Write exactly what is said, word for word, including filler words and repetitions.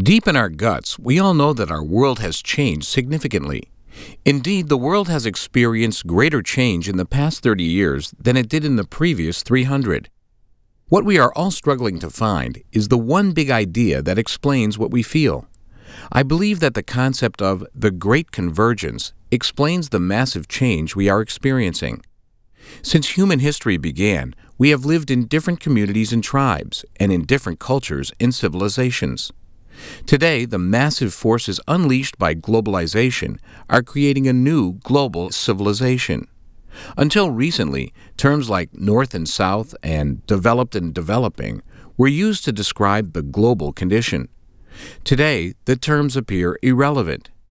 Deep in our guts, we all know that our world has changed significantly. Indeed, the world has experienced greater change in the past thirty years than it did in the previous three hundred. What we are all struggling to find is the one big idea that explains what we feel. I believe that the concept of the Great Convergence explains the massive change we are experiencing. Since human history began, we have lived in different communities and tribes, and in different cultures and civilizations. Today, the massive forces unleashed by globalization are creating a new global civilization. Until recently, terms like North and South and developed and developing were used to describe the global condition. Today, the terms appear irrelevant.